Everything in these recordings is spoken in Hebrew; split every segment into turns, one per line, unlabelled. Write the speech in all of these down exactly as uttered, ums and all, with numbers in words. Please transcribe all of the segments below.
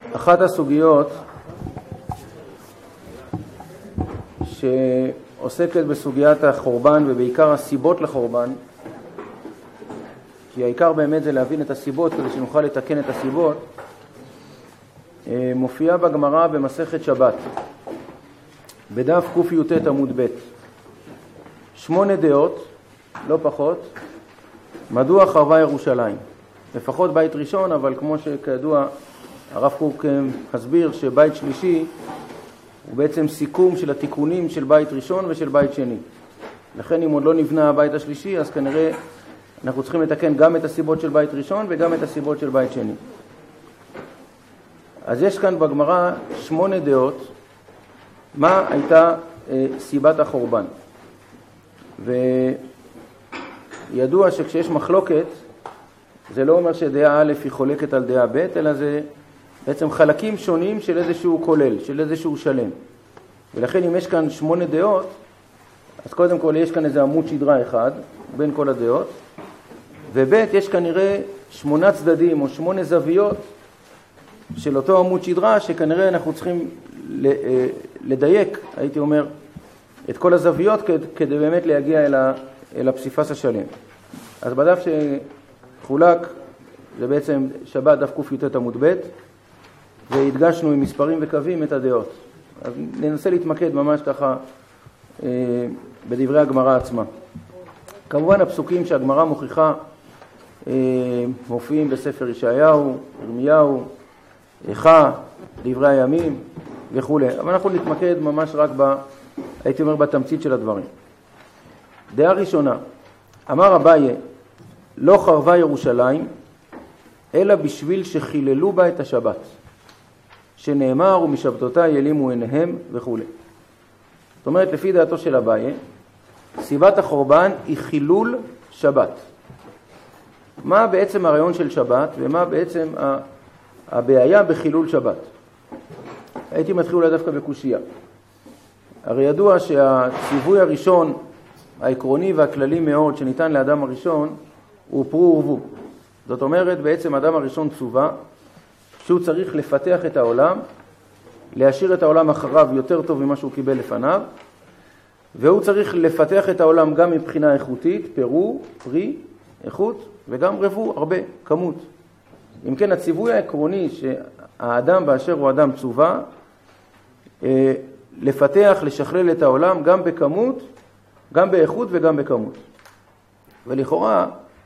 אחת הסוגיות שעוסקת בסוגיית החורבן ובעיקר הסיבות לחורבן, כי העיקר באמת זה להבין את הסיבות כדי שנוכל לתקן את הסיבות, מופיעה בגמרא במסכת שבת בדף קי"ט עמוד ב', שמונה דעות, לא פחות, מדוע חרבה ירושלים. לפחות בית ראשון, אבל כמו שכידוע הרב קוק הסביר שבית שלישי הוא בעצם סיכום של התיקונים של בית ראשון ושל בית שני. לכן אם עוד לא נבנה הבית השלישי, אז כנראה אנחנו צריכים לתקן גם את הסיבות של בית ראשון וגם את הסיבות של בית שני. אז יש כאן בגמרא שמונה דעות מה הייתה אה, סיבת החורבן. וידוע שכשיש מחלוקת, זה לא אומר שדעה א' היא חולקת על דעה ב', אלא זה בעצם חלקים שונים של איזשהו כולל, של איזשהו שלם. ולכן אם יש כאן שמונה דעות, אז קודם כל יש כאן איזה עמוד שדרה אחד בין כל הדעות, וב' יש כנראה שמונה צדדים או שמונה זוויות של אותו עמוד שדרה, שכנראה אנחנו צריכים לדייק, הייתי אומר, את כל הזוויות כדי באמת להגיע אל, ה, אל הפסיפס השלם. אז בדף שחולק, זה בעצם שבת דף קי"ט עמוד ב', והדגשנו עם מספרים וקווים את הדעות. אז ננסה להתמקד ממש ככה אה, בדברי הגמרא עצמה. כמובן הפסוקים שהגמרא מוכיחה אה, מופיעים בספר ישעיהו, ירמיהו, איכה, דברי הימים וכו'. אבל אנחנו נתמקד ממש רק ב, הייתי אומר, בתמצית של הדברים. דעה ראשונה, אמר אביי, לא חרבה ירושלים, אלא בשביל שחיללו בה את השבת, שנאמר ומשבתותי ילימו עיניהם וכו'. זאת אומרת, לפי דעתו של אביי, סיבת החורבן היא חילול שבת. מה בעצם הרעיון של שבת ומה בעצם הבעיה בחילול שבת? הייתי מתחיל אולי דווקא בקושיה. הרי ידוע שהציווי הראשון, העקרוני והכללי מאוד שניתן לאדם הראשון, הוא פרו ורבו. זאת אומרת, בעצם האדם הראשון צווה שהוא צריך לפתח את העולם, להשאיר את העולם אחריו יותר טוב ממה שהוא קיבל לפניו, והוא צריך לפתח את העולם גם מבחינה איכותית, פירו, פרי, איכות, וגם רבו, הרבה, כמות. אם כן, הציווי העקרוני שהאדם באשר הוא אדם צווה, לפתח, לשכלל את העולם גם בכמות, גם באיכות וגם בכמות. ולכאורה,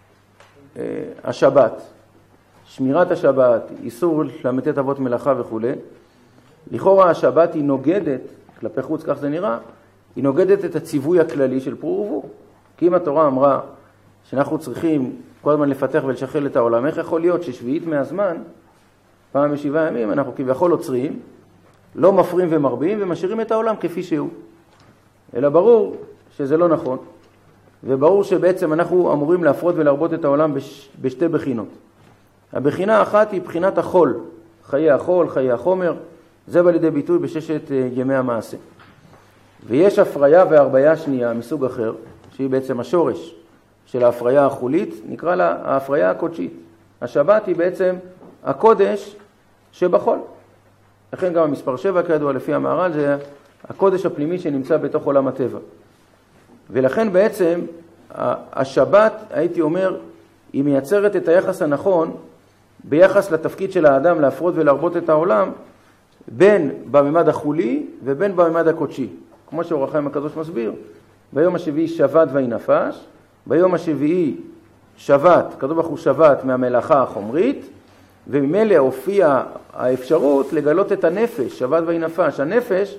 השבת, שמירת השבת, איסור למתת אבות מלאכה וכו'. לכאורה השבת היא נוגדת, כלפי חוץ כך זה נראה, היא נוגדת את הציווי הכללי של פרו ורבו. כי אם התורה אמרה שאנחנו צריכים כל הזמן לפתח ולשכלל את העולם, איך יכול להיות ששביעית מהזמן, פעם בשבעה ימים, אנחנו כביכול עוצרים, לא מפרים ומרבים ומשאירים את העולם כפי שהוא. אלא ברור שזה לא נכון, וברור שבעצם אנחנו אמורים להפרות ולהרבות את העולם בש, בשתי בחינות. הבחינה האחת היא בחינת החול, חיי החול, חיי החומר, זה בא לידי ביטוי בששת ימי המעשה. ויש הפריה והרביה שנייה מסוג אחר, שהיא בעצם השורש של ההפריה החולית, נקרא לה ההפריה הקודשית. השבת היא בעצם הקודש שבחול. לכן גם המספר שבע, כידוע לפי המהר"ל, זה הקודש הפנימי שנמצא בתוך עולם הטבע. ולכן בעצם השבת, הייתי אומר, היא מייצרת את היחס הנכון ביחס לתפקיד של האדם להפרות ולהרבות את העולם, בין בממד החולי ובין בממד הקודשי. כמו שאור החיים הקדוש מסביר, ביום השביעי שבת ויהי נפש, ביום השביעי שבת, כתוב בחור שבת מהמלאכה החומרית, וממילא הופיעה האפשרות לגלות את הנפש, שבת ויהי נפש. הנפש,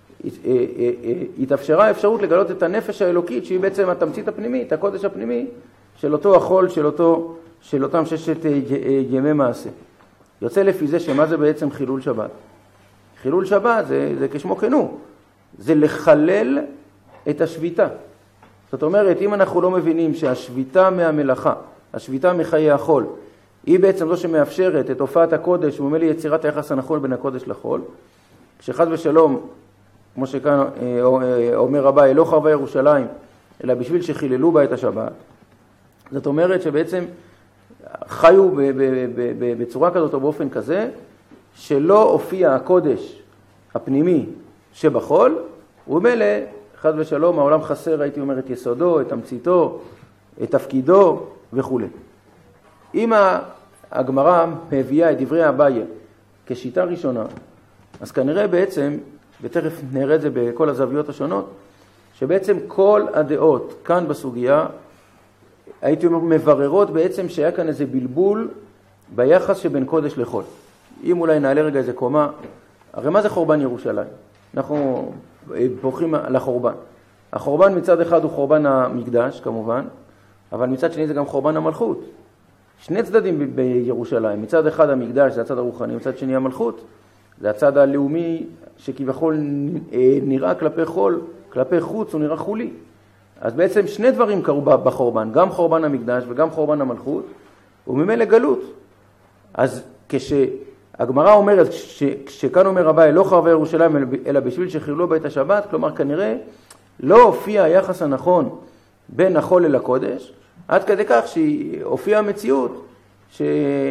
התאפשרה האפשרות לגלות את הנפש האלוקית, שהיא בעצם התמצית הפנימית, הקודש הפנימי, של אותו החול, של, אותו, של אותם ששת ימי מעשה. יוצא לפי זה שמה זה בעצם חילול שבת? חילול שבת זה, זה כשמו כנו, זה לחלל את השביתה. זאת אומרת, אם אנחנו לא מבינים שהשביתה מהמלאכה, השביתה מחיי החול, היא בעצם זו שמאפשרת את הופעת הקודש, וממילא יצירת היחס הנכון בין הקודש לחול, כשחד ושלום, כמו שכאן אומר רבי, לא חרבה ירושלים, אלא בשביל שחיללו בה את השבת. זאת אומרת שבעצם חיו בצורה כזאת או באופן כזה, שלא הופיע הקודש הפנימי שבחול, וממילא חס ושלום העולם חסר, הייתי אומר, את יסודו, את תמציתו, את תפקידו וכו'. אם הגמרא מביאה את דברי אביי כשיטה ראשונה, אז כנראה בעצם, ותכף נראה את זה בכל הזוויות השונות, שבעצם כל הדעות כאן בסוגיה, הייתי אומר, מבררות בעצם שהיה כאן איזה בלבול ביחס שבין קודש לחול. אם אולי נעלה רגע איזה קומה, הרי מה זה חורבן ירושלים? אנחנו בוחרים לחורבן. החורבן מצד אחד הוא חורבן המקדש כמובן, אבל מצד שני זה גם חורבן המלכות. שני צדדים בירושלים, מצד אחד המקדש זה הצד הרוחני, מצד שני המלכות, זה הצד הלאומי שכביכול נראה כלפי חול, כלפי חוץ הוא נראה חולי. אז בעצם שני דברים קרו בחורבן, גם חורבן המקדש וגם חורבן המלכות, וממילא גלות. אז כשהגמרא אומרת, כשכאן אומר אביי, לא חרבה ירושלים אלא בשביל שחיללו בה את השבת, כלומר כנראה לא הופיע היחס הנכון בין החול אל הקודש, עד כדי כך שהופיעה המציאות, שאם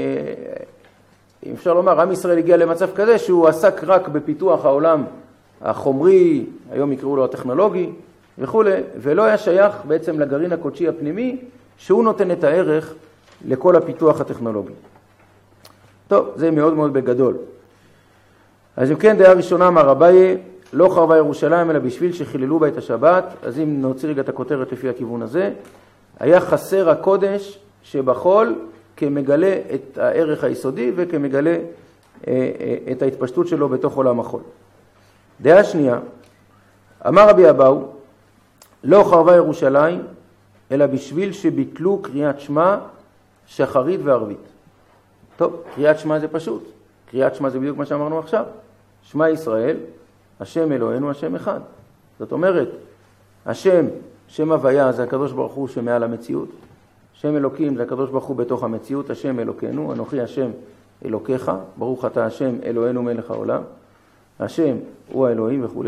אפשר לומר, עם ישראל הגיע למצב כזה שהוא עסק רק בפיתוח העולם החומרי, היום יקראו לו הטכנולוגי וכו', ולא היה שייך בעצם לגרעין הקודשי הפנימי, שהוא נותן את הערך לכל הפיתוח הטכנולוגי. טוב, זה מאוד מאוד בגדול. אז אם כן, דעה ראשונה אמר אביי, לא חרבה ירושלים אלא בשביל שחיללו בה את השבת, אז אם נוציא רגע את הכותרת לפי הכיוון הזה, היה חסר הקודש שבחול כמגלה את הערך היסודי וכמגלה את ההתפשטות שלו בתוך עולם החול. דעה שנייה, אמר רבי אבאו, לא חרבה ירושלים אלא בשביל שביטלו קריאת שמע שחרית וערבית. טוב, קריאת שמע זה פשוט. קריאת שמע זה בדיוק מה שאמרנו עכשיו. שמע ישראל, השם אלוהינו, השם אחד. זאת אומרת, השם, שם הוויה זה הקדוש ברוך הוא שמעל המציאות. שם אלוקים זה הקדוש ברוך הוא בתוך המציאות, השם אלוקינו, אנוכי השם אלוקיך, ברוך אתה השם אלוהינו מלך העולם. השם הוא האלוהים וכו'.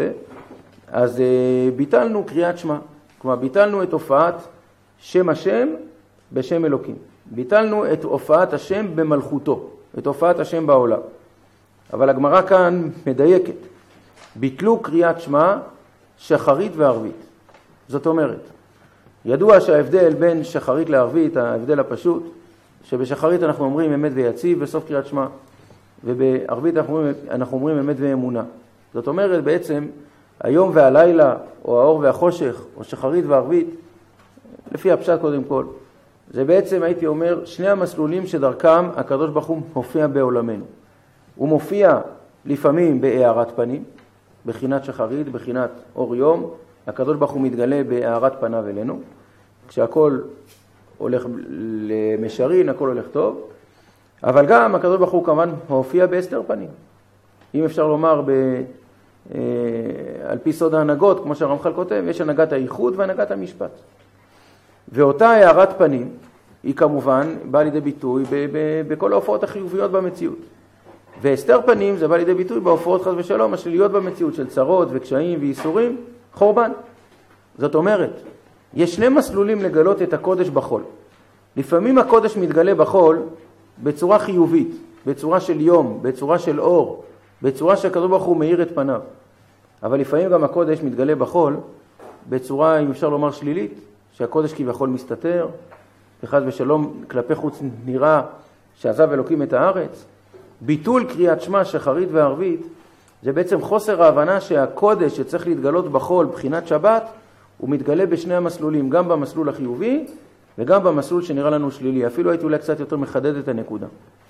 אז ביטלנו קריאת שמע. כלומר, ביטלנו את הופעת שם השם בשם אלוקים. ביטלנו את הופעת השם במלכותו, את הופעת השם בעולם. אבל הגמרא כאן מדייקת. ביטלו קריאת שמע שחרית וערבית. זאת אומרת, ידוע שההבדל בין שחרית לערבית, ההבדל הפשוט, שבשחרית אנחנו אומרים אמת ויציב בסוף קריאת שמע, ובערבית אנחנו אומרים, אנחנו אומרים אמת ואמונה. זאת אומרת, בעצם, היום והלילה, או האור והחושך, או שחרית וערבית, לפי הפשט קודם כל, זה בעצם, הייתי אומר, שני המסלולים שדרכם הקדוש ברוך הוא מופיע בעולמנו. הוא מופיע לפעמים בהארת פנים, בחינת שחרית, בחינת אור יום, הקדוש ברוך הוא מתגלה בהארת פניו אלינו, כשהכל הולך למשרין, הכל הולך טוב, אבל גם הקדוש ברוך הוא כמובן מופיע בהסתר פנים. אם אפשר לומר, ב, אה, על פי סוד ההנהגות, כמו שהרמח"ל כותב, יש הנהגת הייחוד והנהגת המשפט. ואותה הארת פנים היא כמובן באה לידי ביטוי ב- ב- בכל ההופעות החיוביות במציאות. והסתר פנים זה בא לידי ביטוי בהופעות חס ושלום השליליות במציאות של צרות וקשיים וייסורים, חורבן. זאת אומרת, יש שני מסלולים לגלות את הקודש בחול. לפעמים הקודש מתגלה בחול בצורה חיובית, בצורה של יום, בצורה של אור, בצורה שהקדוש ברוך הוא מאיר את פניו. אבל לפעמים גם הקודש מתגלה בחול בצורה, אם אפשר לומר, שלילית, שהקודש כביכול מסתתר, וחס ושלום כלפי חוץ נראה שעזב אלוקים את הארץ. ביטול קריאת שמע שחרית וערבית, זה בעצם חוסר ההבנה שהקודש שצריך להתגלות בחול בחינת שבת, הוא מתגלה בשני המסלולים, גם במסלול החיובי וגם במסלול שנראה לנו שלילי. אפילו הייתי אולי קצת יותר מחדד את הנקודה.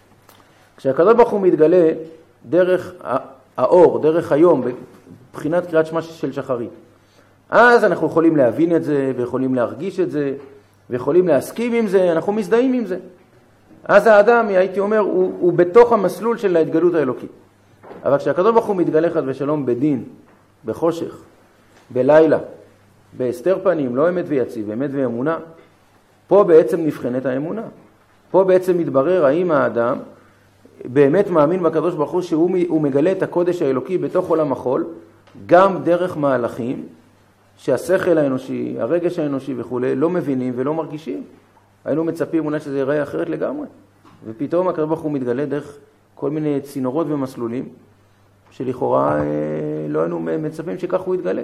כשהקדוש ברוך הוא מתגלה דרך האור, דרך היום, בבחינת קריאת שמע של שחרית, אז אנחנו יכולים להבין את זה, ויכולים להרגיש את זה, ויכולים להסכים עם זה, אנחנו מזדהים עם זה. אז האדם, הייתי אומר, הוא, הוא בתוך המסלול של ההתגלות האלוקית. אבל כשהקדוש ברוך הוא מתגלה חס ושלום בדין, בחושך, בלילה, בהסתר פנים, לא אמת ויציב, אמת ואמונה, פה בעצם נבחנת האמונה. פה בעצם מתברר האם האדם באמת מאמין בקדוש ברוך הוא שהוא מגלה את הקודש האלוקי בתוך עולם החול, גם דרך מהלכים שהשכל האנושי, הרגש האנושי וכו' לא מבינים ולא מרגישים. היינו מצפים אולי שזה ייראה אחרת לגמרי. ופתאום הקדוש ברוך הוא מתגלה דרך כל מיני צינורות ומסלולים, שלכאורה לא היינו מצפים שכך הוא יתגלה.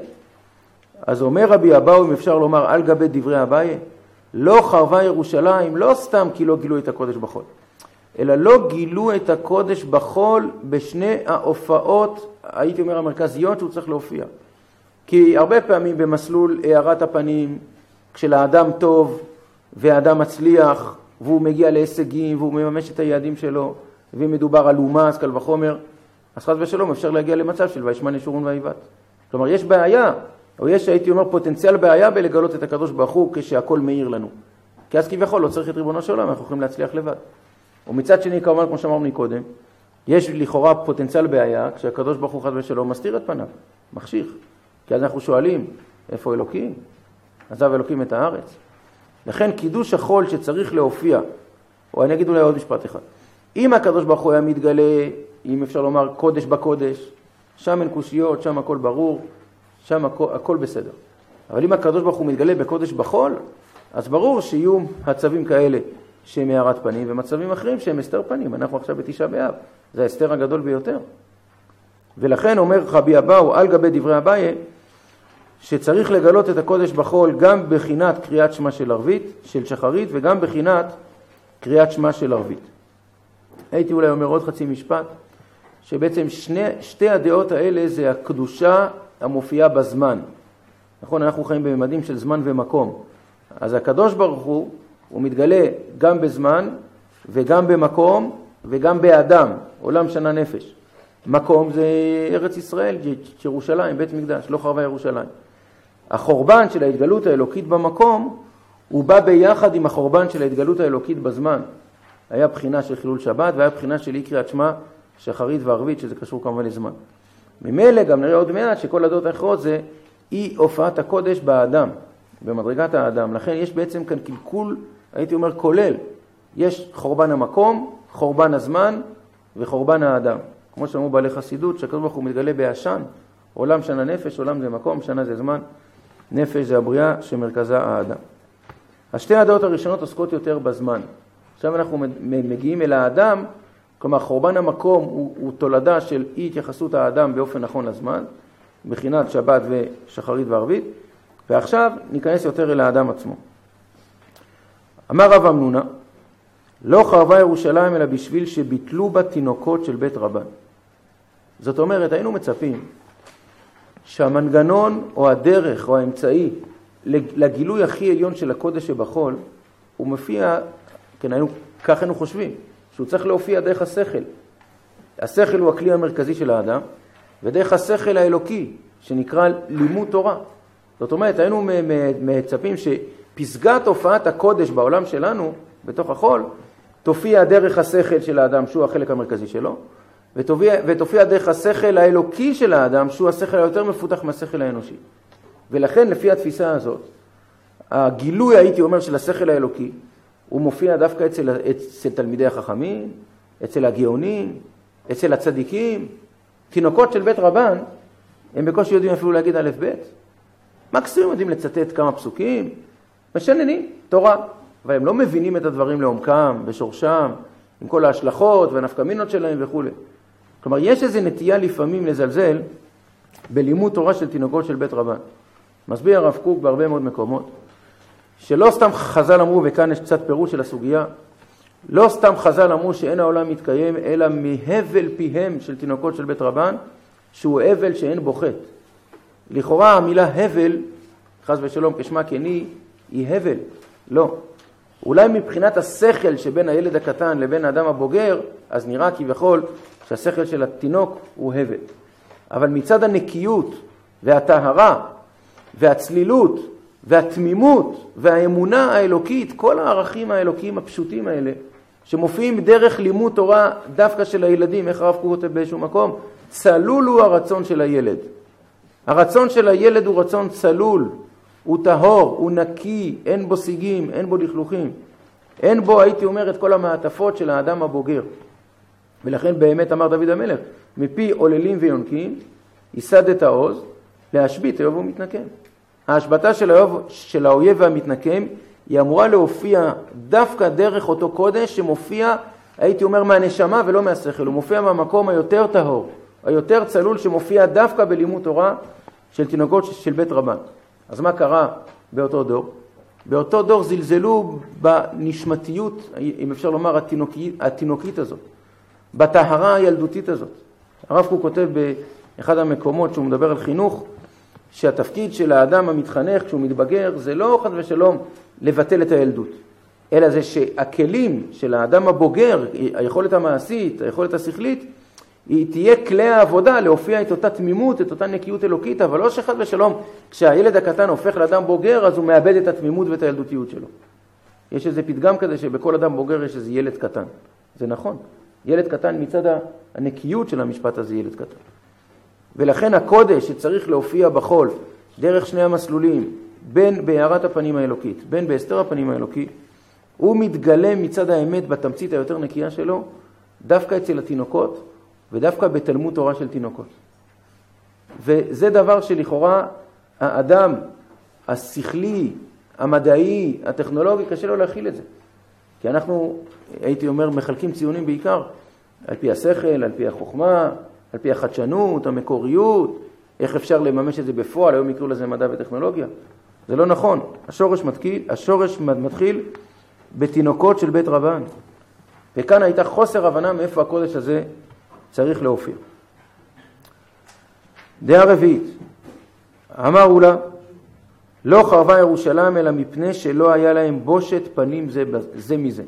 אז אומר רבי אבאו, אם אפשר לומר על גבי דברי אביי, לא חרבה ירושלים, לא סתם כי לא גילו את הקודש בחול, אלא לא גילו את הקודש בחול בשני ההופעות, הייתי אומר המרכזיות שהוא צריך להופיע. כי הרבה פעמים במסלול הארת הפנים, כשלאדם טוב והאדם מצליח, והוא מגיע להישגים והוא מממש את היעדים שלו, ומדובר על אומה, קל וחומר, אז חס ושלום אפשר להגיע למצב של וישמן ישורון ואיבת. כלומר, יש בעיה, או יש, הייתי אומר, פוטנציאל בעיה בלגלות את הקדוש ברוך הוא כשהכל מאיר לנו. כי אז כביכול לא צריך את ריבונו של עולם, אנחנו יכולים להצליח לבד. ומצד שני, כמובן, כמו שאמרנו מקודם, יש לכאורה פוטנציאל בעיה כשהקדוש ברוך הוא חס ושלום מסתיר את פניו, מחשיך. כי אז אנחנו שואלים, איפה אלוקים? עזב אלוקים את הארץ. לכן קידוש החול שצריך להופיע, או אני אגיד אולי עוד משפט אחד, אם הקדוש ברוך הוא היה מתגלה, אם אפשר לומר קודש בקודש, שם אין קושיות, שם הכל ברור, שם הכל, הכל בסדר. אבל אם הקדוש ברוך הוא מתגלה בקודש בחול, אז ברור שיהיו הצווים כאלה שהם הארת פנים, ומצבים אחרים שהם הסתר פנים. אנחנו עכשיו בתשעה באב, זה ההסתר הגדול ביותר. ולכן אומר רבי אבאו על גבי דברי אביי, שצריך לגלות את הקודש בחול גם בחינת קריאת שמה של ערבית, של שחרית, וגם בחינת קריאת שמה של ערבית. הייתי אולי אומר עוד חצי משפט, שבעצם שני, שתי הדעות האלה זה הקדושה המופיעה בזמן. נכון, אנחנו חיים בממדים של זמן ומקום. אז הקדוש ברוך הוא, הוא מתגלה גם בזמן וגם במקום וגם באדם, עולם שנה נפש. מקום זה ארץ ישראל, ירושלים, בית מקדש, לא חרבה ירושלים. החורבן של ההתגלות האלוקית במקום, הוא בא ביחד עם החורבן של ההתגלות האלוקית בזמן. היה בחינה של חילול שבת והיה בחינה של אי קריאת שמע, שחרית וערבית, שזה קשור כמובן לזמן. ממילא גם נראה עוד מעט שכל הדעות האחרות זה אי הופעת הקודש באדם, במדרגת האדם. לכן יש בעצם כאן קלקול, הייתי אומר כולל. יש חורבן המקום, חורבן הזמן וחורבן האדם. כמו שאמרו בעלי חסידות, שהקדוש ברוך הוא מתגלה בעשן, עולם שנה נפש, עולם זה מקום, שנה זה זמן, נפש זה הבריאה שמרכזה האדם. השתי הדעות הראשונות עוסקות יותר בזמן. עכשיו אנחנו מגיעים אל האדם, כלומר חורבן המקום הוא, הוא תולדה של אי התייחסות האדם באופן נכון לזמן, בחינת שבת ושחרית וערבית, ועכשיו ניכנס יותר אל האדם עצמו. אמר רב אמנונה, לא חרבה ירושלים אלא בשביל שביטלו בה תינוקות של בית רבן. זאת אומרת, היינו מצפים שהמנגנון או הדרך או האמצעי לגילוי הכי עליון של הקודש שבחול, הוא מופיע, כן, היינו, כך היינו חושבים, שהוא צריך להופיע דרך השכל. השכל הוא הכלי המרכזי של האדם, ודרך השכל האלוקי, שנקרא לימוד תורה. זאת אומרת, היינו מצפים שפסגת הופעת הקודש בעולם שלנו, בתוך החול, תופיע דרך השכל של האדם, שהוא החלק המרכזי שלו, ותופיע, ותופיע דרך השכל האלוקי של האדם, שהוא השכל היותר מפותח מהשכל האנושי. ולכן, לפי התפיסה הזאת, הגילוי, הייתי אומר, של השכל האלוקי, הוא מופיע דווקא אצל, אצל תלמידי החכמים, אצל הגאונים, אצל הצדיקים. תינוקות של בית רבן, הם בקושי יודעים אפילו להגיד א' ב'. מקסימום יודעים לצטט כמה פסוקים, משננים, תורה. אבל הם לא מבינים את הדברים לעומקם, בשורשם, עם כל ההשלכות והנפקמינות שלהם וכו'. כלומר, יש איזו נטייה לפעמים לזלזל בלימוד תורה של תינוקות של בית רבן. מסביר הרב קוק בהרבה מאוד מקומות, שלא סתם חז"ל אמרו, וכאן יש קצת פירוש של הסוגיה, לא סתם חז"ל אמרו שאין העולם מתקיים, אלא מהבל פיהם של תינוקות של בית רבן, שהוא הבל שאין בו חטא. לכאורה המילה הבל, חס ושלום כשמה כני, היא הבל. לא. אולי מבחינת השכל שבין הילד הקטן לבין האדם הבוגר, אז נראה כביכול שהשכל של התינוק הוא הבל. אבל מצד הנקיות והטהרה והצלילות והתמימות והאמונה האלוקית, כל הערכים האלוקיים הפשוטים האלה, שמופיעים דרך לימוד תורה דווקא של הילדים, איך הרב קוק כותב באיזשהו מקום, צלול הוא הרצון של הילד. הרצון של הילד הוא רצון צלול, הוא טהור, הוא נקי, אין בו סיגים, אין בו לכלוכים. אין בו, הייתי אומר, את כל המעטפות של האדם הבוגר. ולכן באמת אמר דוד המלך, מפי עוללים ויונקים, ייסד את העוז, להשבית האויב ומתנקם. ההשבתה של, האויב, של האויב והמתנקם, היא אמורה להופיע דווקא דרך אותו קודש שמופיע הייתי אומר מהנשמה ולא מהשכל, הוא מופיע מהמקום היותר טהור, היותר צלול שמופיע דווקא בלימוד תורה של תינוקות של בית רבן. אז מה קרה באותו דור? באותו דור זלזלו בנשמתיות, אם אפשר לומר, התינוקית, התינוקית הזאת, בטהרה הילדותית הזאת. הרב קוק כותב באחד המקומות שהוא מדבר על חינוך, שהתפקיד של האדם המתחנך כשהוא מתבגר זה לא חד ושלום לבטל את הילדות, אלא זה שהכלים של האדם הבוגר, היכולת המעשית, היכולת השכלית, היא תהיה כלי העבודה להופיע את אותה תמימות, את אותה נקיות אלוקית, אבל לא שחד ושלום, כשהילד הקטן הופך לאדם בוגר, אז הוא מאבד את התמימות ואת הילדותיות שלו. יש איזה פתגם כזה שבכל אדם בוגר יש איזה ילד קטן. זה נכון. ילד קטן מצד הנקיות של המשפט הזה, ילד קטן. ולכן הקודש שצריך להופיע בחול, דרך שני המסלולים, בין בהארת הפנים האלוקית, בין בהסתר הפנים האלוקי, הוא מתגלה מצד האמת בתמצית היותר נקייה שלו, דווקא אצל התינוקות, ודווקא בתלמוד תורה של תינוקות. וזה דבר שלכאורה האדם השכלי, המדעי, הטכנולוגי, קשה לו להכיל את זה. כי אנחנו, הייתי אומר, מחלקים ציונים בעיקר על פי השכל, על פי החוכמה, על פי החדשנות, המקוריות, איך אפשר לממש את זה בפועל, היום יקראו לזה מדע וטכנולוגיה. זה לא נכון. השורש מתחיל, השורש מתחיל בתינוקות של בית רבן. וכאן הייתה חוסר הבנה מאיפה הקודש הזה צריך להופיע. דעה רביעית, אמרו לה, לא חרבה ירושלים אלא מפני שלא היה להם בושת פנים זה, זה מזה.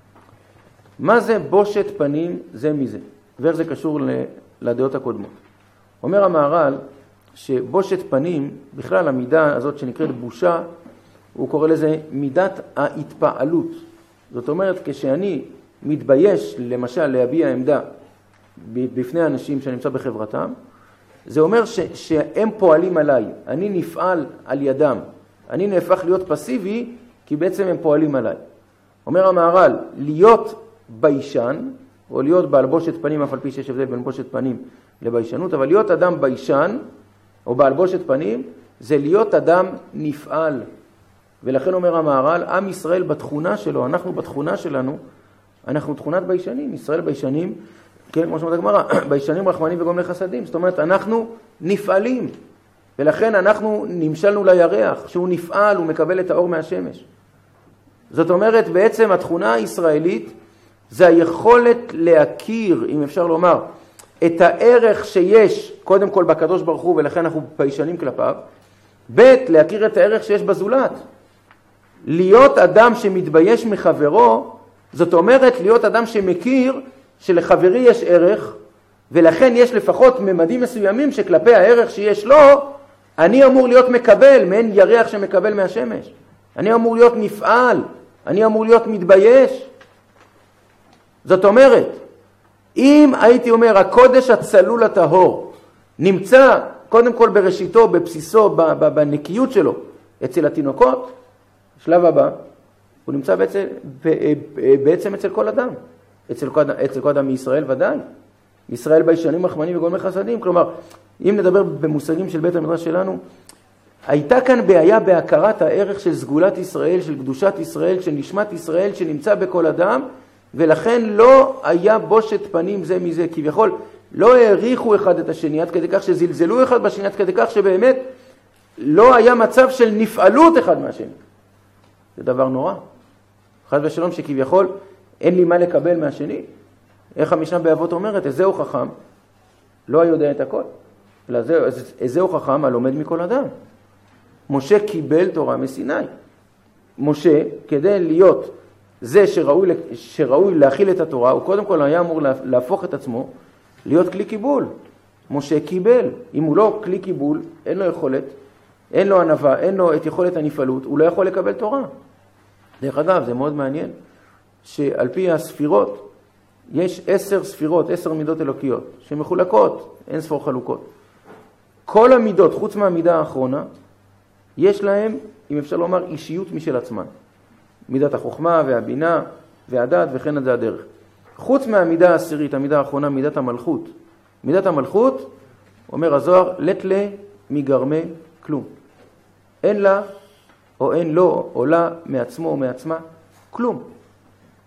מה זה בושת פנים זה מזה? ואיך זה קשור לדעות הקודמות. אומר המהר"ל שבושת פנים, בכלל המידה הזאת שנקראת בושה, הוא קורא לזה מידת ההתפעלות. זאת אומרת, כשאני מתבייש למשל להביע עמדה בפני אנשים שנמצא בחברתם, זה אומר ש, שהם פועלים עליי, אני נפעל על ידם, אני נהפך להיות פסיבי כי בעצם הם פועלים עליי. אומר המהר"ל, להיות ביישן, או להיות בעל בושת פנים, אף על פי שיש הבדל בין בושת פנים לביישנות, אבל להיות אדם ביישן או בעל בושת פנים, זה להיות אדם נפעל. ולכן אומר המהר"ל, עם ישראל בתכונה שלו, אנחנו בתכונה שלנו, אנחנו תכונת ביישנים, ישראל ביישנים, כן, כמו שאומרת הגמרא, ביישנים רחמנים וגומלי חסדים. זאת אומרת, אנחנו נפעלים, ולכן אנחנו נמשלנו לירח, שהוא נפעל, הוא מקבל את האור מהשמש. זאת אומרת, בעצם התכונה הישראלית, זה היכולת להכיר, אם אפשר לומר, את הערך שיש, קודם כל בקדוש ברוך הוא, ולכן אנחנו ביישנים כלפיו, ב' להכיר את הערך שיש בזולת. להיות אדם שמתבייש מחברו, זאת אומרת, להיות אדם שמכיר שלחברי יש ערך, ולכן יש לפחות ממדים מסוימים שכלפי הערך שיש לו, אני אמור להיות מקבל, מעין ירח שמקבל מהשמש. אני אמור להיות נפעל, אני אמור להיות מתבייש. זאת אומרת, אם הייתי אומר, הקודש הצלול הטהור נמצא קודם כל בראשיתו, בבסיסו, בנקיות שלו, אצל התינוקות, שלב הבא, הוא נמצא בעצם, בעצם אצל כל אדם. אצל כל, אצל כל אדם מישראל ודאי. ישראל ביישנים רחמנים וגומלי חסדים. כלומר, אם נדבר במושגים של בית המדרש שלנו, הייתה כאן בעיה בהכרת הערך של סגולת ישראל, של קדושת ישראל, של נשמת ישראל, שנמצא בכל אדם, ולכן לא היה בושת פנים זה מזה. כביכול, לא העריכו אחד את השני, עד כדי כך שזלזלו אחד בשני, עד כדי כך שבאמת לא היה מצב של נפעלות אחד מהשני. זה דבר נורא. חד ושלום שכביכול אין לי מה לקבל מהשני. איך המשנה באבות אומרת, איזהו חכם, לא יודע את הכל. אלא זה, איזהו חכם הלומד מכל אדם. משה קיבל תורה מסיני. משה, כדי להיות זה שראוי, שראוי להכיל את התורה, הוא קודם כל היה אמור להפוך את עצמו, להיות כלי קיבול. משה קיבל. אם הוא לא כלי קיבול, אין לו יכולת, אין לו ענווה, אין לו את יכולת הנפעלות, הוא לא יכול לקבל תורה. דרך אגב, זה מאוד מעניין, שעל פי הספירות, יש עשר ספירות, עשר מידות אלוקיות, שמחולקות, אין ספור חלוקות. כל המידות, חוץ מהמידה האחרונה, יש להם, אם אפשר לומר, אישיות משל עצמן. מידת החוכמה והבינה והדעת וכן עד זה הדרך. חוץ מהמידה העשירית, המידה האחרונה, מידת המלכות. מידת המלכות, אומר הזוהר, לטלה מגרמי כלום. אין לה, או אין לו, או לה, מעצמו או מעצמה, כלום.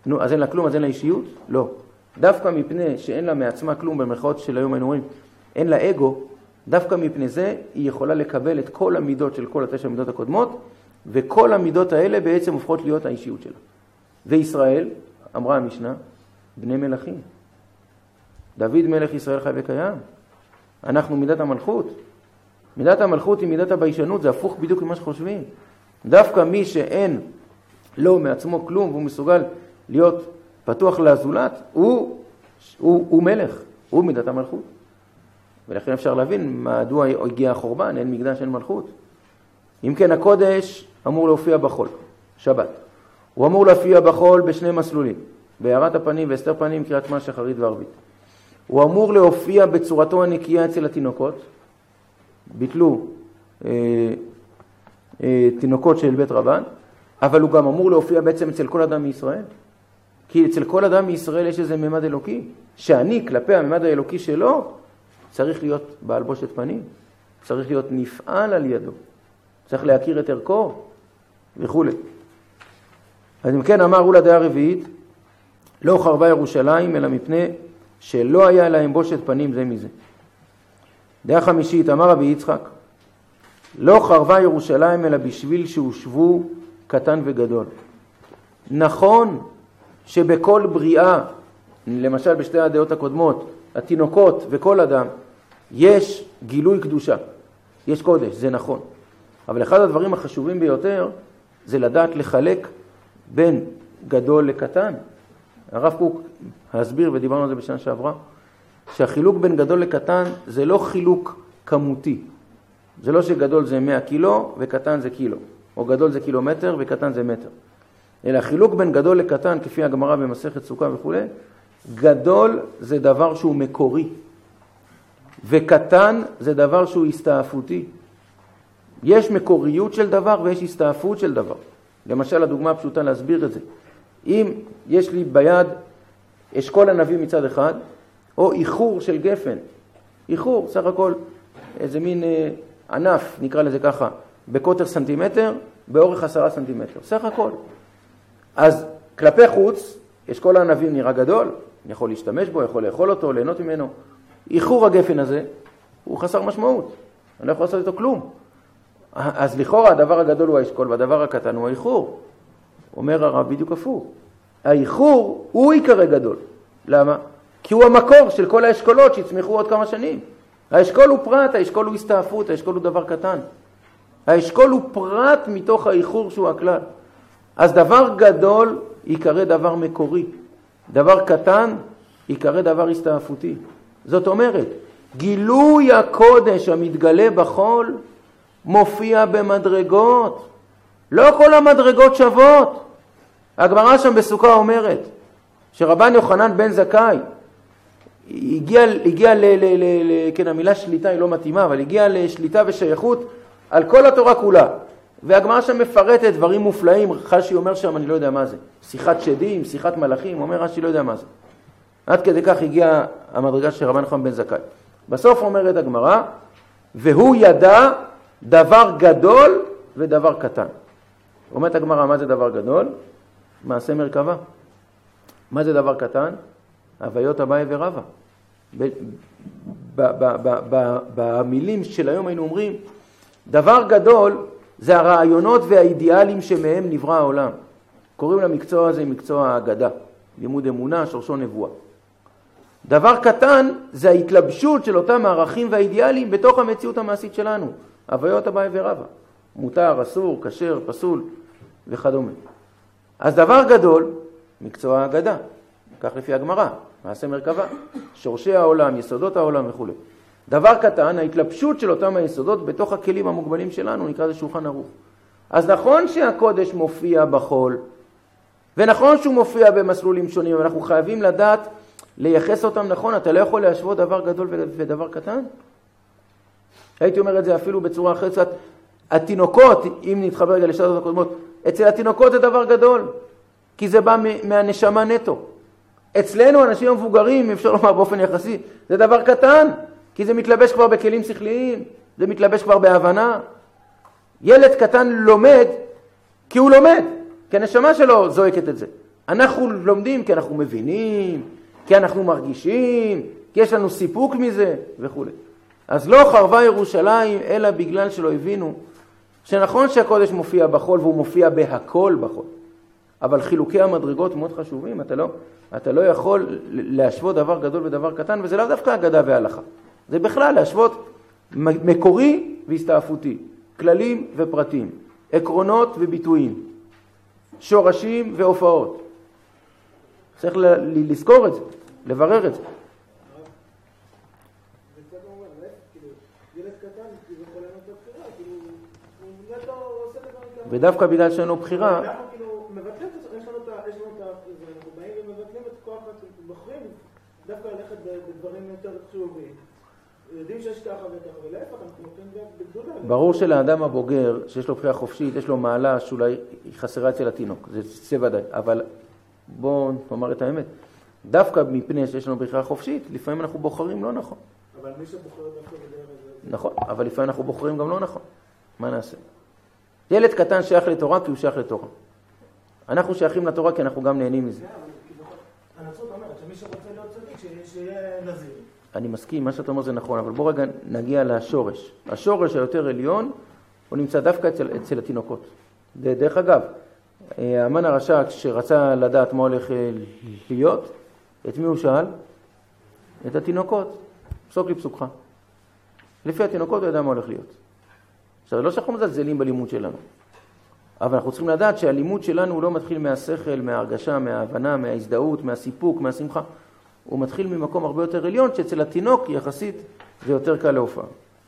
נו, אז אין לה כלום, אז אין לה אישיות? לא. דווקא מפני שאין לה מעצמה כלום, במרכאות של היום היינו אומרים, אין לה אגו, דווקא מפני זה היא יכולה לקבל את כל המידות של כל התשע המידות הקודמות, וכל המידות האלה בעצם הופכות להיות האישיות שלה. וישראל, אמרה המשנה, בני מלכים. דוד מלך ישראל חי וקיים. אנחנו מידת המלכות. מידת המלכות היא מידת הביישנות, זה הפוך בדיוק ממה שחושבים. דווקא מי שאין לו מעצמו כלום, והוא מסוגל להיות פתוח לזולת, הוא, הוא, הוא מלך, הוא מידת המלכות. ולכן אפשר להבין מדוע הגיע החורבן, אין מקדש, אין מלכות. אם כן, הקודש אמור להופיע בחול, שבת. הוא אמור להופיע בחול בשני מסלולים, בהארת הפנים והסתר פנים, קריאת שמע שחרית וערבית. הוא אמור להופיע בצורתו הנקייה אצל התינוקות, ביטלו אה, אה, תינוקות של בית רבן, אבל הוא גם אמור להופיע בעצם אצל כל אדם מישראל. כי אצל כל אדם מישראל יש איזה ממד אלוקי, שאני כלפי הממד האלוקי שלו, צריך להיות בעל בושת פנים, צריך להיות נפעל על ידו, צריך להכיר את ערכו וכו'. אז אם כן אמר הוא לדעה רביעית, לא חרבה ירושלים אלא מפני שלא היה להם בושת פנים זה מזה. דעה חמישית, אמר רבי יצחק, לא חרבה ירושלים אלא בשביל שהושבו קטן וגדול. נכון שבכל בריאה, למשל בשתי הדעות הקודמות, התינוקות וכל אדם, יש גילוי קדושה, יש קודש, זה נכון. אבל אחד הדברים החשובים ביותר זה לדעת לחלק בין גדול לקטן. הרב קוק הסביר, ודיברנו על זה בשנה שעברה, שהחילוק בין גדול לקטן זה לא חילוק כמותי. זה לא שגדול זה מאה קילו וקטן זה קילו, או גדול זה קילומטר וקטן זה מטר. אלא חילוק בין גדול לקטן, כפי הגמרא במסכת סוכה וכו', גדול זה דבר שהוא מקורי, וקטן זה דבר שהוא הסתעפותי. יש מקוריות של דבר ויש הסתעפות של דבר. למשל, הדוגמה הפשוטה להסביר את זה. אם יש לי ביד אשכול ענבים מצד אחד, או איחור של גפן, איחור, סך הכל, איזה מין אה, ענף, נקרא לזה ככה, בקוטר סנטימטר, באורך עשרה סנטימטר, סך הכל. אז כלפי חוץ, אשכול הענבים נראה גדול, אני יכול להשתמש בו, יכול לאכול אותו, ליהנות ממנו. איחור הגפן הזה הוא חסר משמעות, אני לא יכול לעשות איתו כלום. אז לכאורה הדבר הגדול הוא האשכול והדבר הקטן הוא האיחור. אומר הרב בדיוק הפוך. האיחור הוא עיקר גדול. למה? כי הוא המקור של כל האשכולות שיצמחו עוד כמה שנים. האשכול הוא פרט, האשכול הוא הסתעפות, האשכול הוא דבר קטן. האשכול הוא פרט מתוך האיחור שהוא הכלל. אז דבר גדול יקרא דבר מקורי. דבר קטן יקרא דבר הסתעפותי. זאת אומרת, גילוי הקודש המתגלה בחול מופיע במדרגות. לא כל המדרגות שוות. הגמרא שם בסוכה אומרת שרבן יוחנן בן זכאי הגיע, הגיע ל, ל, ל, ל, כן, המילה שליטה היא לא מתאימה, אבל הגיע לשליטה ושייכות על כל התורה כולה. והגמרא שם מפרטת דברים מופלאים. רש"י אומר שם, אני לא יודע מה זה, שיחת שדים, שיחת מלאכים, אומר רש"י לא יודע מה זה. עד כדי כך הגיע המדרגה של רבן יוחנן בן זכאי. בסוף אומרת הגמרא, והוא ידע דבר גדול ודבר קטן. אומרת הגמרא, מה זה דבר גדול? מעשה מרכבה. מה זה דבר קטן? הוויות אביי ורבא. במילים של היום היינו אומרים, דבר גדול זה הרעיונות והאידיאלים שמהם נברא העולם. קוראים למקצוע הזה מקצוע האגדה, לימוד אמונה, שורשו נבואה. דבר קטן זה ההתלבשות של אותם הערכים והאידיאלים בתוך המציאות המעשית שלנו. הוויות אביי ורבא. מותר, אסור, כשר, פסול וכדומה. אז דבר גדול, מקצוע האגדה, כך לפי הגמרא, מעשה מרכבה, שורשי העולם, יסודות העולם וכו'. דבר קטן, ההתלבשות של אותם היסודות בתוך הכלים המוגבלים שלנו, נקרא זה שולחן ערוך. אז נכון שהקודש מופיע בחול, ונכון שהוא מופיע במסלולים שונים, ואנחנו חייבים לדעת לייחס אותם נכון. אתה לא יכול להשוות דבר גדול ודבר קטן. הייתי אומר את זה אפילו בצורה אחרת קצת. התינוקות, אם נתחבר רגע לשאלות הקודמות, אצל התינוקות זה דבר גדול, כי זה בא מהנשמה נטו. אצלנו, אנשים המבוגרים, אפשר לומר באופן יחסי, זה דבר קטן, כי זה מתלבש כבר בכלים שכליים, זה מתלבש כבר בהבנה. ילד קטן לומד, כי הוא לומד, כי הנשמה שלו זועקת את זה. אנחנו לומדים כי אנחנו מבינים, כי אנחנו מרגישים, כי יש לנו סיפוק מזה וכו'. אז לא חרבה ירושלים, אלא בגלל שלא הבינו, שנכון שהקודש מופיע בחול והוא מופיע בהכל בחול. אבל חילוקי המדרגות מאוד חשובים, אתה לא, אתה לא יכול להשוות דבר גדול ודבר קטן, וזה לא דווקא אגדה והלכה. זה בכלל להשוות מקורי והסתעפותי, כללים ופרטים, עקרונות וביטויים, שורשים והופעות. צריך לזכור את זה, לברר את זה. ודווקא בגלל שאין לו בחירה,
אנחנו כאילו מבטלים, יש לנו את ה... אנחנו באים ומבטלים את כוח בוחרים, דווקא ללכת בדברים יותר חשובים. יודעים שיש ככה וככה, ולהפך, אנחנו נותנים בגדולה.
ברור שלאדם הבוגר, שיש לו בחירה חופשית, יש לו מעלה שאולי היא חסרה אצל התינוק, זה ודאי. אבל בואו נאמר את האמת, דווקא מפני שיש לנו בחירה חופשית, לפעמים אנחנו בוחרים לא נכון.
אבל מי שבוחר דווקא בדרך הזה...
נכון, אבל לפעמים אנחנו בוחרים גם לא נכון. מה נעשה? ילד קטן שייך לתורה כי הוא שייך לתורה. אנחנו שייכים לתורה כי אנחנו גם נהנים מזה.
הנצרות אומרת שמי שרוצה להיות צדיק, שיהיה נזיר.
אני מסכים, מה שאתה אומר זה נכון, אבל בוא רגע נגיע לשורש. השורש היותר עליון, הוא נמצא דווקא אצל, אצל התינוקות. דרך אגב, המן הרשע, כשרצה לדעת מה הולך להיות, את מי הוא שאל? את התינוקות. פסוק לי פסוקך. לפי התינוקות הוא ידע מה הולך להיות. עכשיו, לא שאנחנו מזלזלים בלימוד שלנו, אבל אנחנו צריכים לדעת שהלימוד שלנו הוא לא מתחיל מהשכל, מההרגשה, מההבנה, מההזדהות, מהסיפוק, מהשמחה. הוא מתחיל ממקום הרבה יותר עליון, שאצל התינוק יחסית זה יותר קל להופעה.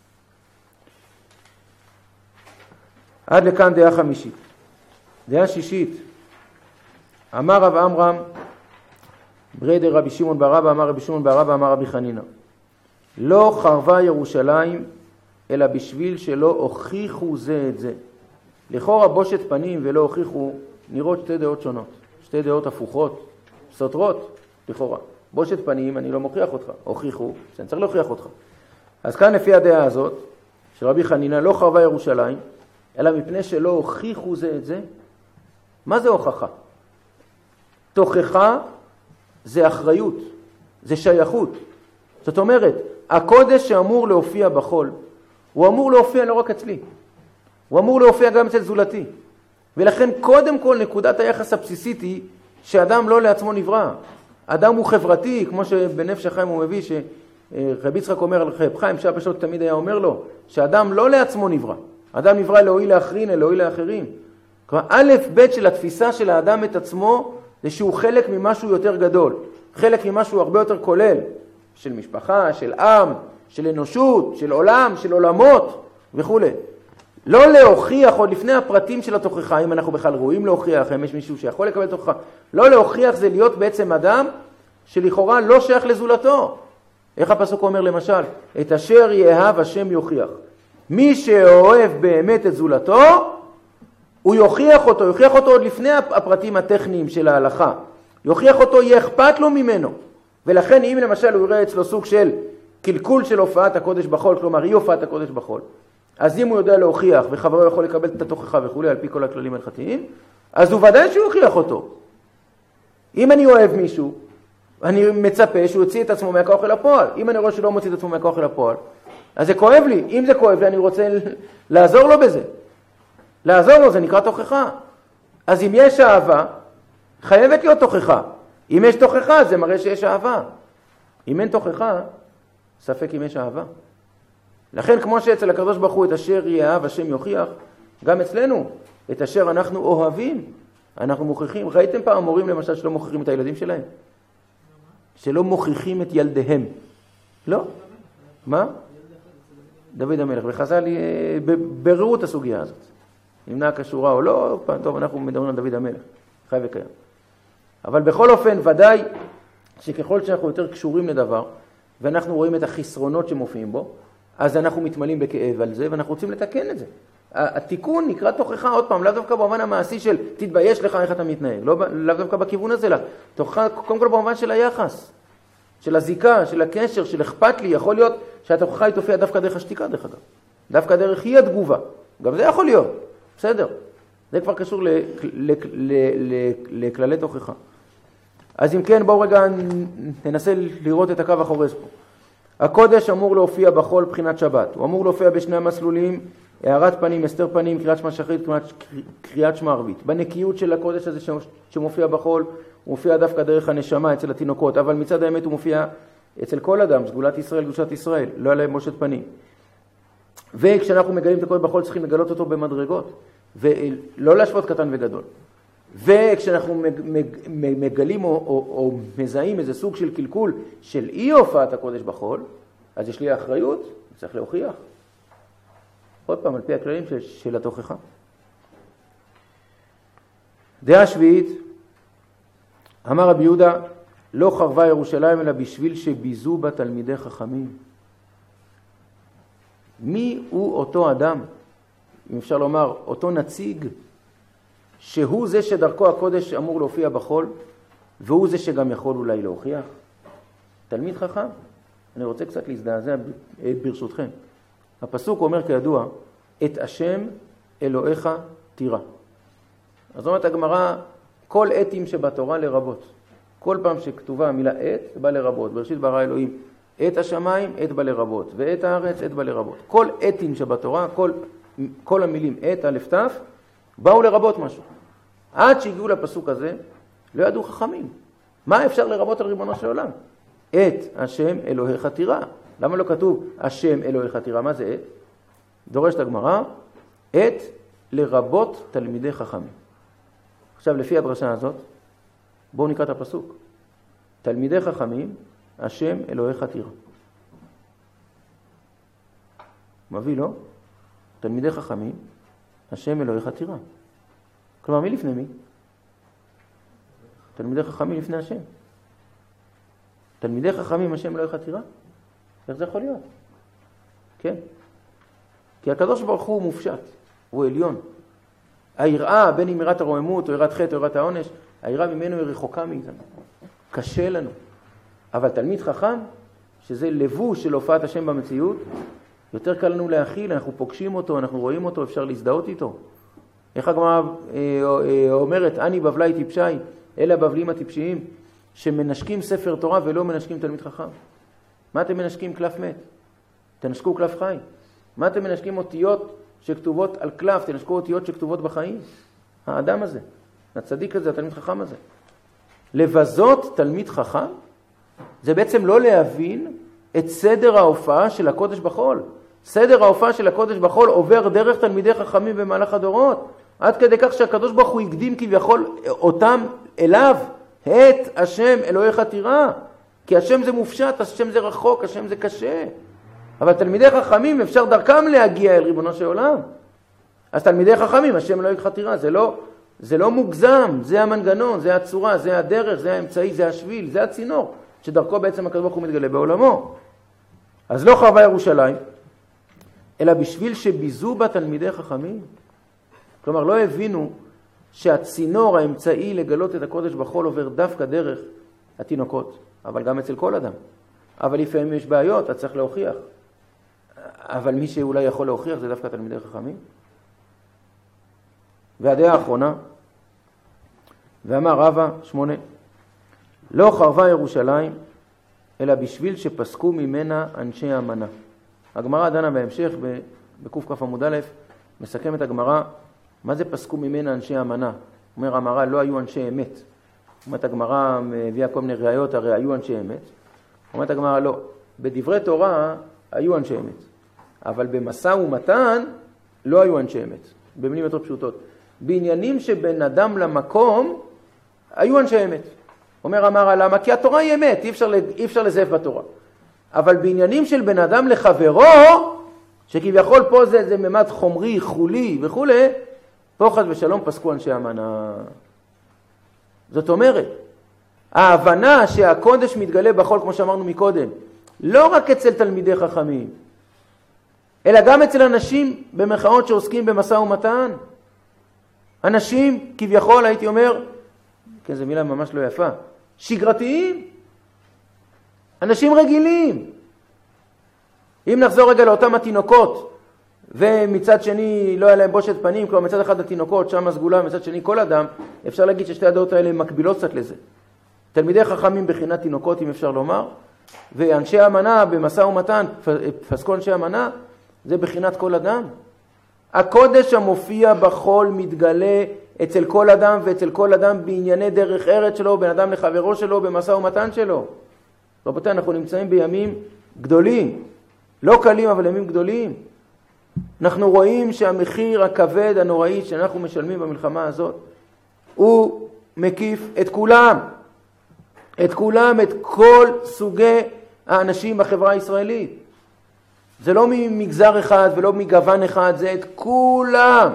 עד לכאן דעה חמישית. דעה שישית. אמר רב עמרם, ברדר רבי שמעון בר אבא, אמר רבי שמעון בר אבא, אמר רבי חנינא. לא חרבה ירושלים, אלא בשביל שלא הוכיחו זה את זה. לכאורה בושת פנים ולא הוכיחו, נראות שתי דעות שונות. שתי דעות הפוכות, סותרות, לכאורה. בושת פנים, אני לא מוכיח אותך. הוכיחו, שאני צריך להוכיח אותך. אז כאן לפי הדעה הזאת, של רבי חנינא, לא חרבה ירושלים, אלא מפני שלא הוכיחו זה את זה. מה זה הוכחה? תוכחה זה אחריות, זה שייכות. זאת אומרת, הקודש שאמור להופיע בחול, הוא אמור להופיע לא רק אצלי, הוא אמור להופיע גם אצל זולתי. ולכן קודם כל נקודת היחס הבסיסית היא שאדם לא לעצמו נברא. אדם הוא חברתי, כמו שבנפש החיים הוא מביא, שרבי יצחק אומר על רב חיים, שאבא שלו תמיד היה אומר לו, שאדם לא לעצמו נברא. אדם נברא להועיל לאחרים, להועיל לאחרים. כלומר, א' ב' של התפיסה של האדם את עצמו, זה שהוא חלק ממשהו יותר גדול. חלק ממשהו הרבה יותר כולל, של משפחה, של עם, של אנושות, של עולם, של עולמות וכו'. לא להוכיח עוד לפני הפרטים של התוכחה, אם אנחנו בכלל ראויים להוכיח, אם יש מישהו שיכול לקבל תוכחה. לא להוכיח זה להיות בעצם אדם שלכאורה לא שייך לזולתו. איך הפסוק אומר למשל? את אשר יאהב השם יוכיח. מי שאוהב באמת את זולתו, הוא יוכיח אותו, יוכיח אותו עוד לפני הפרטים הטכניים של ההלכה. יוכיח אותו, יהיה אכפת לו ממנו. ולכן אם למשל הוא יראה אצלו סוג של קלקול של הופעת הקודש בחול, כלומר היא הופעת הקודש בחול, אז אם הוא יודע להוכיח וחברו יכול לקבל את התוכחה וכו' על פי כל הכללים ההלכתיים, אז הוא ודאי שהוא יוכיח אותו. אם אני אוהב מישהו, אני מצפה שהוא יוציא את עצמו מהכוח אל הפועל. אם אני רואה שהוא לא מוציא את עצמו מהכוח אל הפועל, אז זה כואב לי. אם זה כואב לי, אני רוצה לעזור לו בזה. לעזור לו, זה נקרא תוכחה. אז אם יש אהבה, חייבת להיות תוכחה. אם יש תוכחה, זה מראה שיש אהבה. אם אין תוכחה, ספק אם יש אהבה. לכן כמו שאצל הקדוש ברוך הוא את אשר יאהב השם יוכיח, גם אצלנו את אשר אנחנו אוהבים, אנחנו מוכיחים. ראיתם פעם מורים למשל שלא מוכיחים את הילדים שלהם? שלא מוכיחים את ילדיהם. לא? מה? דוד המלך. וחז"ל בביררו את הסוגיה הזאת. נמנע קשורה או לא, טוב, אנחנו מדברים על דוד המלך. חי וקיים. אבל בכל אופן, ודאי שככל שאנחנו יותר קשורים לדבר, ואנחנו רואים את החסרונות שמופיעים בו, אז אנחנו מתמלאים בכאב על זה, ואנחנו רוצים לתקן את זה. התיקון נקרא תוכחה, עוד פעם, לאו דווקא במובן המעשי של תתבייש לך איך אתה מתנהג, לא, לאו דווקא בכיוון הזה, לא. תוכחה, קודם כל במובן של היחס, של הזיקה, של הקשר, של אכפת לי, יכול להיות שהתוכחה היא תופיע דווקא דרך השתיקה, דרך אגב. דווקא דרך היא התגובה. גם זה יכול להיות, בסדר. זה כבר קשור לכללי תוכחה. אז אם כן, בואו רגע ננסה לראות את הקו החורז פה. הקודש אמור להופיע בכל בחינת שבת. הוא אמור להופיע בשני המסלולים, הערת פנים, הסתר פנים, קריאת שמע שחרית, קריאת שמע ערבית. בנקיות של הקודש הזה שמופיע בכל, הוא מופיע דווקא דרך הנשמה אצל התינוקות, אבל מצד האמת הוא מופיע אצל כל אדם, סגולת ישראל, קדושת ישראל, לא עליהם בושת פנים. וכשאנחנו מגלים את הקודש בכל, צריכים לגלות אותו במדרגות, ולא להשוות קטן וגדול. וכשאנחנו מגלים או, או, או מזהים איזה סוג של קלקול של אי הופעת הקודש בחול, אז יש לי אחריות, צריך להוכיח. עוד פעם, על פי הכללים של, של התוכחה. דעה שביעית, אמר רבי יהודה, לא חרבה ירושלים אלא בשביל שביזו בה תלמידי חכמים. מי הוא אותו אדם, אם אפשר לומר, אותו נציג, שהוא זה שדרכו הקודש אמור להופיע בחול, והוא זה שגם יכול אולי להוכיח? תלמיד חכם. אני רוצה קצת להזדעזע ברשותכם. הפסוק אומר כידוע, את השם אלוהיך תירא. אז אומרת הגמרא, כל עתים שבתורה לרבות. כל פעם שכתובה המילה עת, בא לרבות. בראשית ברא אלוהים, את השמיים, עת בא לרבות. ואת הארץ, עת בא לרבות. כל עתים שבתורה, כל, כל המילים עת, א' ת', באו לרבות משהו. עד שהגיעו לפסוק הזה, לא ידעו חכמים. מה אפשר לרבות על ריבונו של עולם? את השם אלוהיך תירא. למה לא כתוב השם אלוהיך תירא? מה זה את? דורשת הגמרא, את לרבות תלמידי חכמים. עכשיו, לפי הדרשה הזאת, בואו נקרא את הפסוק. תלמידי חכמים, השם אלוהיך תירא. מביא, לא? תלמידי חכמים, השם אלוהיך תירא. כלומר, מי לפני מי? תלמידי חכמים לפני השם. תלמידי חכמים, השם אלוהיך תירא? איך זה יכול להיות? כן. כי הקדוש ברוך הוא מופשט, הוא עליון. היראה, בין אם יראת הרוממות, או יראת חטא, או יראת העונש, היראה ממנו היא רחוקה מאיתנו. קשה לנו. אבל תלמיד חכם, שזה לבוש של הופעת השם במציאות, יותר קל לנו להכיל, אנחנו פוגשים אותו, אנחנו רואים אותו, אפשר להזדהות איתו. איך הגמרא אומרת, אני בבלי טיפשי, אלה הבבלים הטיפשיים, שמנשקים ספר תורה ולא מנשקים תלמיד חכם. מה אתם מנשקים? קלף מת. תנשקו קלף חי. מה אתם מנשקים? אותיות שכתובות על קלף, תנשקו אותיות שכתובות בחיים. האדם הזה, הצדיק הזה, התלמיד חכם הזה. לבזות תלמיד חכם, זה בעצם לא להבין את סדר ההופעה של הקודש בחול. סדר ההופעה של הקודש בחול עובר דרך תלמידי חכמים במהלך הדורות. עד כדי כך שהקדוש ברוך הוא הקדים כביכול אותם אליו, את השם אלוהיך תירא. כי השם זה מופשט, השם זה רחוק, השם זה קשה. אבל תלמידי חכמים אפשר דרכם להגיע אל ריבונו של עולם. אז תלמידי חכמים, השם אלוהיך תירא, זה לא, זה לא מוגזם, זה המנגנון, זה הצורה, זה הדרך, זה האמצעי, זה השביל, זה הצינור, שדרכו בעצם הקדוש ברוך הוא מתגלה בעולמו. אז לא חרבה ירושלים, אלא בשביל שביזו בה תלמידי חכמים. כלומר, לא הבינו שהצינור האמצעי לגלות את הקודש בחול עובר דווקא דרך התינוקות, אבל גם אצל כל אדם. אבל לפעמים יש בעיות, אתה צריך להוכיח. אבל מי שאולי יכול להוכיח זה דווקא תלמידי חכמים. והדעה האחרונה, ואמר רבא שמונה, לא חרבה ירושלים, אלא בשביל שפסקו ממנה אנשי המנה. הגמרא דנה בהמשך, בקוף כף עמוד א', מסכמת הגמרא, מה זה פסקו ממנה אנשי המנה? אומר המר"ל, לא היו אנשי אמת. אומרת הגמרא, הביאה כל מיני ראיות, הרי היו אנשי אמת. אומרת הגמרא, לא. בדברי תורה היו אנשי אמת. אבל במשא ומתן לא היו אנשי אמת. במילים יותר פשוטות. בעניינים שבין אדם למקום היו אנשי אמת. אומר המר"ל, למה? כי התורה היא אמת, אי אפשר, אי אפשר לזייף בתורה. אבל בעניינים של בן אדם לחברו, שכביכול פה זה, זה ממד חומרי, חולי וכו', פה חס ושלום פסקו אנשי המנה. זאת אומרת, ההבנה שהקודש מתגלה בחול, כמו שאמרנו מקודם, לא רק אצל תלמידי חכמים, אלא גם אצל אנשים במחאות שעוסקים במשא ומתן. אנשים, כביכול, הייתי אומר, כן, זו מילה ממש לא יפה, שגרתיים. אנשים רגילים. אם נחזור רגע לאותם התינוקות, ומצד שני לא היה להם בושת פנים, כלומר מצד אחד התינוקות, שם הסגולה, ומצד שני כל אדם, אפשר להגיד ששתי הדעות האלה מקבילות קצת לזה. תלמידי חכמים בחינת תינוקות, אם אפשר לומר, ואנשי אמנה במשא ומתן, פסקו אנשי אמנה, זה בחינת כל אדם. הקודש המופיע בחול מתגלה אצל כל אדם ואצל כל אדם בענייני דרך ארץ שלו, בין אדם לחברו שלו, במשא ומתן שלו. רבותיי, אנחנו נמצאים בימים גדולים, לא קלים אבל ימים גדולים. אנחנו רואים שהמחיר הכבד הנוראי שאנחנו משלמים במלחמה הזאת, הוא מקיף את כולם, את כולם, את כל סוגי האנשים בחברה הישראלית. זה לא ממגזר אחד ולא מגוון אחד, זה את כולם.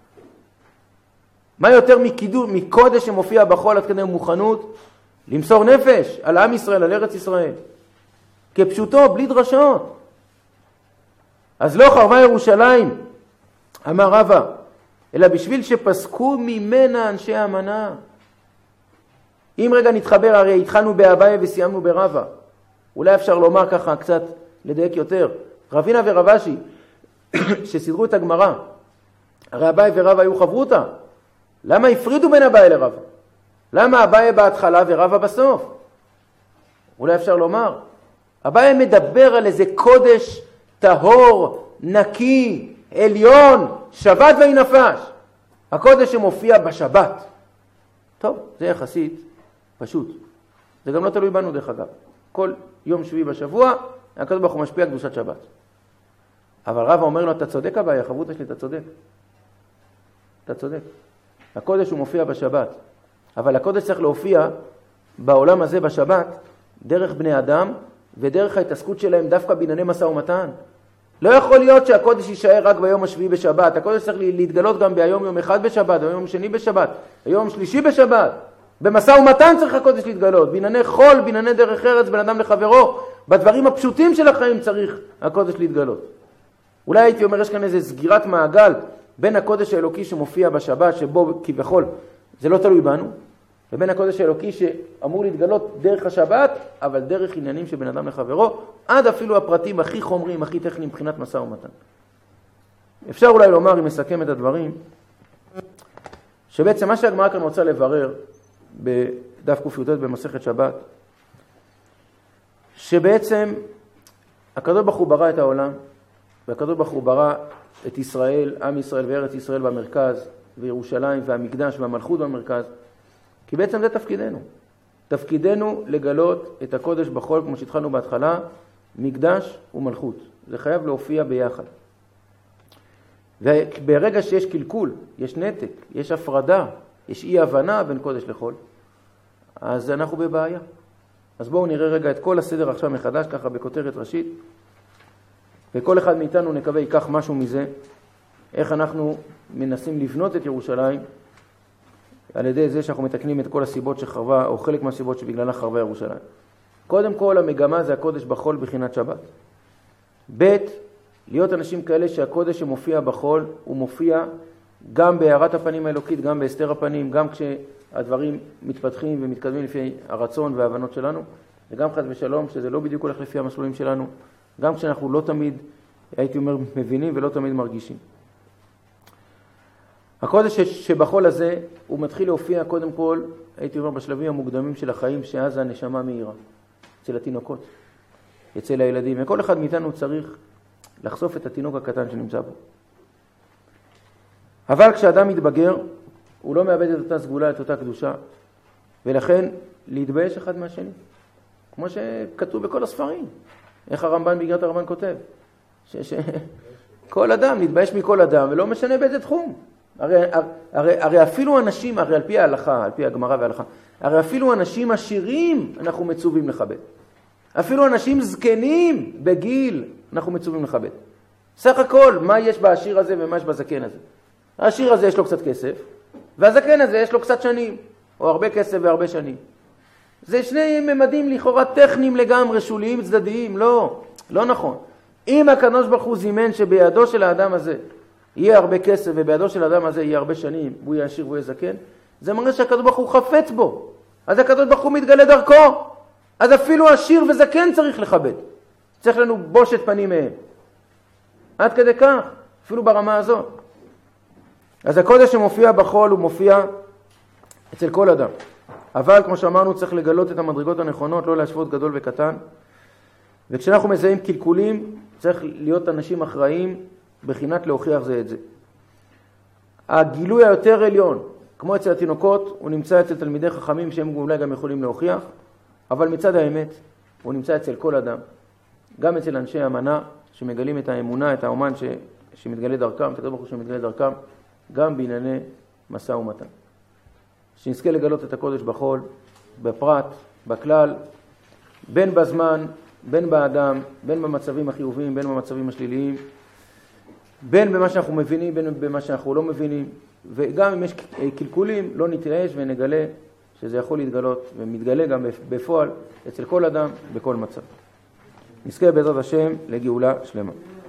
מה יותר מקידוש, מקודש שמופיע בחול עד כדי מוכנות למסור נפש על עם ישראל, על ארץ ישראל. כפשוטו, בלי דרשות. אז לא חרבה ירושלים, אמר רבא, אלא בשביל שפסקו ממנה אנשי האמנה. אם רגע נתחבר, הרי התחלנו באביי וסיימנו ברבא. אולי אפשר לומר ככה קצת, לדייק יותר. רבינה ורבשי, שסידרו את הגמרא, הרי אביי ורבא היו חברותא. למה הפרידו בין אביי לרבא? למה אביי בהתחלה ורבא בסוף? אולי אפשר לומר, אביי מדבר על איזה קודש טהור, נקי, עליון, שבת ואי נפש. הקודש שמופיע בשבת. טוב, זה יחסית פשוט. זה גם לא תלוי בנו דרך אגב. כל יום שביעי בשבוע, הקדוש ברוך הוא משפיע קדושת שבת. אבל רבא אומר לו, אתה צודק אביי, החברותא שלי, אתה צודק. אתה צודק. הקודש הוא מופיע בשבת. אבל הקודש צריך להופיע בעולם הזה בשבת, דרך בני אדם, ודרך ההתעסקות שלהם דווקא בענייני משא ומתן. לא יכול להיות שהקודש יישאר רק ביום השביעי בשבת. הקודש צריך להתגלות גם ביום יום אחד בשבת, ביום יום שני בשבת, ביום שלישי בשבת. במשא ומתן צריך הקודש להתגלות. בענייני חול, בענייני דרך ארץ, בין אדם לחברו. בדברים הפשוטים של החיים צריך הקודש להתגלות. אולי הייתי אומר, יש כאן איזו סגירת מעגל בין הקודש האלוקי שמופיע בשבת, שבו כביכול זה לא תלוי בנו, לבין הקודש האלוקי שאמור להתגלות דרך השבת, אבל דרך עניינים שבין אדם לחברו, עד אפילו הפרטים הכי חומריים, הכי טכניים מבחינת משא ומתן. אפשר אולי לומר, אם מסכם את הדברים, שבעצם מה שהגמרא כאן רוצה לברר בדף ק"ט במסכת שבת, שבעצם הקדוש ברוך הוא ברא את העולם, והקדוש ברוך הוא ברא את ישראל, עם ישראל וארץ ישראל במרכז, וירושלים והמקדש והמלכות במרכז, כי בעצם זה תפקידנו. תפקידנו לגלות את הקודש בחול, כמו שהתחלנו בהתחלה, מקדש ומלכות. זה חייב להופיע ביחד. וברגע שיש קלקול, יש נתק, יש הפרדה, יש אי הבנה בין קודש לחול, אז אנחנו בבעיה. אז בואו נראה רגע את כל הסדר עכשיו מחדש, ככה בכותרת ראשית, וכל אחד מאיתנו נקווה ייקח משהו מזה, איך אנחנו מנסים לבנות את ירושלים, על ידי זה שאנחנו מתקנים את כל הסיבות שחרבה, או חלק מהסיבות שבגללה חרבה ירושלים. קודם כל, המגמה זה הקודש בחול בחינת שבת. ב' להיות אנשים כאלה שהקודש שמופיע בחול, הוא מופיע גם בהארת הפנים האלוקית, גם בהסתר הפנים, גם כשהדברים מתפתחים ומתקדמים לפי הרצון וההבנות שלנו, וגם חס ושלום, שזה לא בדיוק הולך לפי המסלולים שלנו, גם כשאנחנו לא תמיד, הייתי אומר, מבינים ולא תמיד מרגישים. הקודש שבחול הזה, הוא מתחיל להופיע קודם כל, הייתי אומר, בשלבים המוקדמים של החיים, שאז הנשמה מהירה, אצל התינוקות, אצל הילדים. וכל אחד מאיתנו צריך לחשוף את התינוק הקטן שנמצא בו. אבל כשאדם מתבגר, הוא לא מאבד את אותה סגולה, את אותה קדושה, ולכן להתבייש אחד מהשני. כמו שכתוב בכל הספרים. איך הרמב"ן באיגרת הרמב"ן כותב? שכל אדם להתבייש מכל אדם, ולא משנה באיזה תחום. הרי, הרי, הרי אפילו אנשים, הרי על פי ההלכה, על פי הגמרא וההלכה, הרי אפילו אנשים עשירים אנחנו מצווים לכבד. אפילו אנשים זקנים בגיל אנחנו מצווים לכבד. סך הכל, מה יש בעשיר הזה ומה יש בזקן הזה? העשיר הזה יש לו קצת כסף, והזקן הזה יש לו קצת שנים, או הרבה כסף והרבה שנים. זה שני ממדים לכאורה טכניים לגמרי, שוליים, צדדיים, לא, לא נכון. אם הקדוש ברוך הוא זימן שבידו של האדם הזה יהיה הרבה כסף, ובידו של האדם הזה יהיה הרבה שנים, והוא יהיה עשיר והוא יהיה זקן, זה מראה שהקדוש ברוך הוא חפץ בו. אז הקדוש ברוך הוא מתגלה דרכו. אז אפילו עשיר וזקן צריך לכבד. צריך לנו בושת פנים מהם. עד כדי כך, אפילו ברמה הזאת. אז הקודש שמופיע בחול הוא מופיע אצל כל אדם. אבל כמו שאמרנו, צריך לגלות את המדרגות הנכונות, לא להשוות גדול וקטן. וכשאנחנו מזהים קלקולים, צריך להיות אנשים אחראים בחינת להוכיח זה את זה. הגילוי היותר עליון, כמו אצל התינוקות, הוא נמצא אצל תלמידי חכמים שהם אולי גם יכולים להוכיח, אבל מצד האמת, הוא נמצא אצל כל אדם. גם אצל אנשי המנה, שמגלים את האמונה, את האומן ש... שמתגלה דרכם, את הקדוש ברוך הוא שמתגלה דרכם, גם בענייני משא ומתן. שנזכה לגלות את הקודש בחול, בפרט, בכלל, בין בזמן, בין באדם, בין במצבים החיוביים, בין במצבים השליליים, בין במה שאנחנו מבינים, בין במה שאנחנו לא מבינים, וגם אם יש קלקולים, לא נתייאש ונגלה שזה יכול להתגלות, ומתגלה גם בפועל אצל כל אדם, בכל מצב. נזכה בעזרת השם לגאולה שלמה.